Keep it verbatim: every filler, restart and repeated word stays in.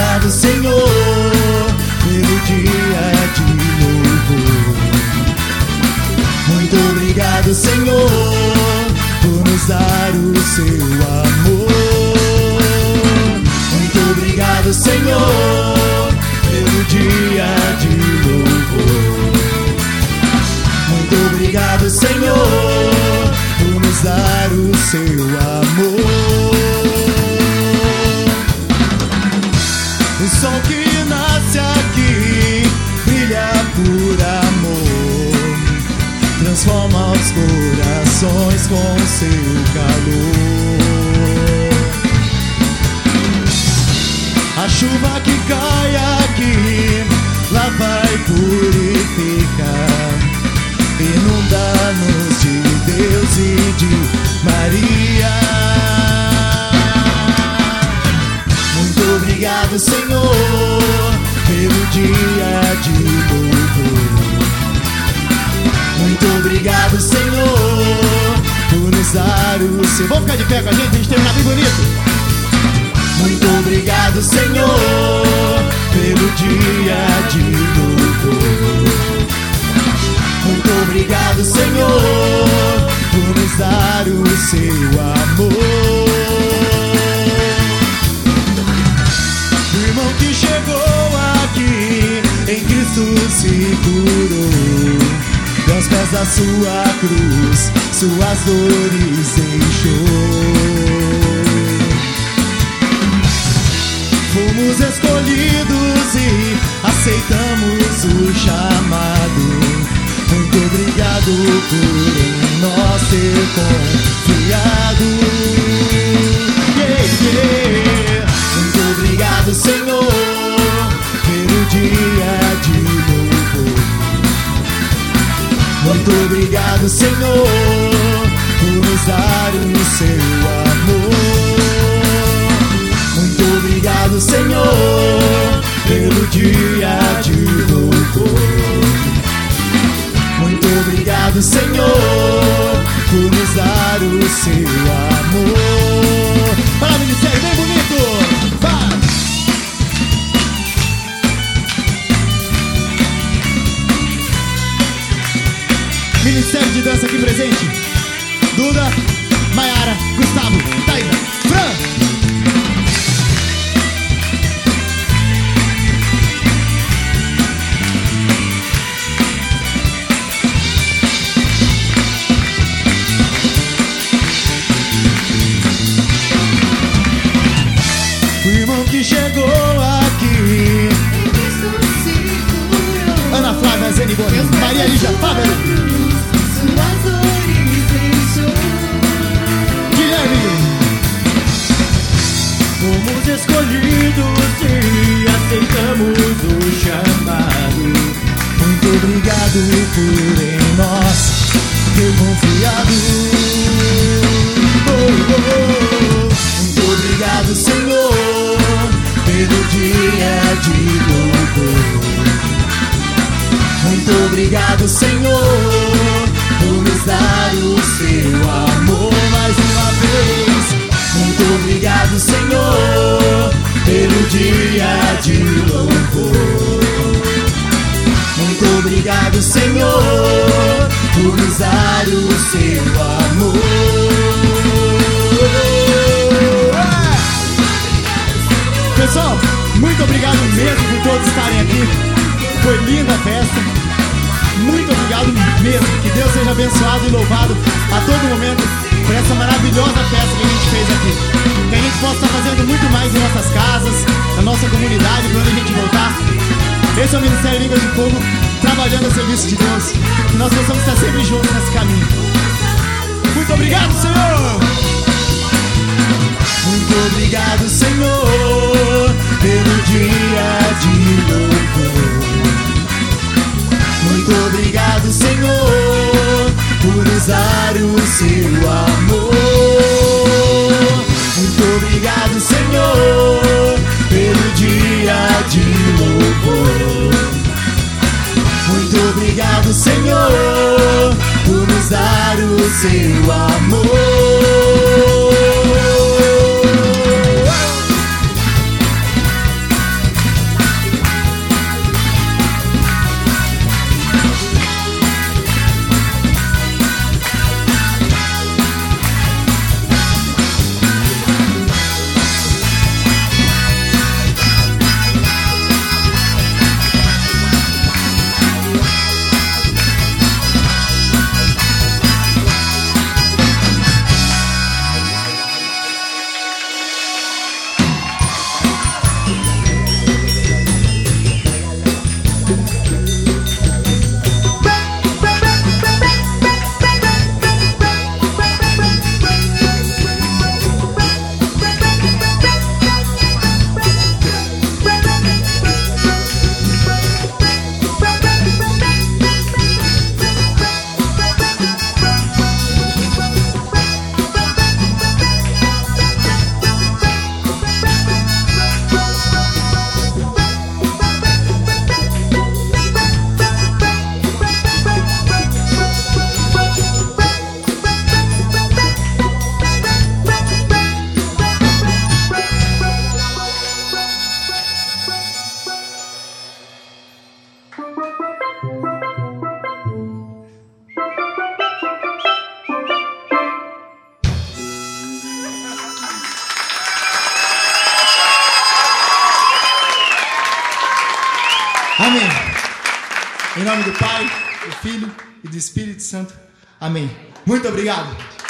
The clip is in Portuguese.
obrigado, Senhor, pelo dia de louvor. Muito obrigado, Senhor, por nos dar o seu amor. Muito obrigado, Senhor, pelo dia de louvor. Muito obrigado, Senhor, por nos dar o seu amor. O sol que nasce aqui brilha por amor, transforma os corações com seu calor. A chuva que cai aqui, lá vai purificar, inunda-nos de Deus e de Maria. Muito obrigado, Senhor, pelo dia de louvor. Muito obrigado, Senhor, por nos dar o seu... Vamos ficar de pé com a gente, a gente terminar bem bonito. Muito obrigado, Senhor, pelo dia de louvor. Muito obrigado, Senhor, por nos dar o seu amor. O irmão que chegou aqui em Cristo se curou, aos pés da sua cruz suas dores deixou. Fomos escolhidos e aceitamos o chamado. Muito obrigado por em nós ter confiado. Yeah, yeah. Muito obrigado, Senhor, pelo dia de louvor. Muito obrigado, Senhor, por nos dar o seu amor. Muito obrigado, Senhor, pelo dia de louvor. Muito obrigado, Senhor, por nos dar o seu amor. Para o ministério bem bonito, vai! Ministério de dança aqui presente: Duda, Maiara, Gustavo, Taína, Fran. O irmão que chegou aqui, Ana Flávia Zeniboni, Maria Lígia Fábio, fomos escolhidos e aceitamos o chamado. Muito obrigado por em nós ter confiado. Oh, oh, oh. Muito obrigado, Senhor, pelo dia de louvor. Muito obrigado, Senhor, por nos dar o seu amor mais uma vez. Muito obrigado, Senhor, pelo dia de louvor. Muito obrigado, Senhor, por nos dar o seu amor. Pessoal, muito obrigado mesmo por todos estarem aqui. Foi linda a festa. Muito obrigado mesmo. Que Deus seja abençoado e louvado a todo momento por essa maravilhosa festa que a gente fez aqui. Que a gente possa estar fazendo muito mais em nossas casas, na nossa comunidade, quando a gente voltar. Esse é o Ministério Línguas de Fogo, trabalhando a serviço de Deus. Que nós possamos estar sempre juntos nesse caminho. Muito obrigado, Senhor! Muito obrigado, Senhor, pelo dia de louvor. Muito obrigado, Senhor, por nos dar o seu amor. Muito obrigado, Senhor, pelo dia de louvor. Muito obrigado, Senhor, por nos dar o seu amor. Amém. Em nome do Pai, do Filho e do Espírito Santo. Amém. Muito obrigado.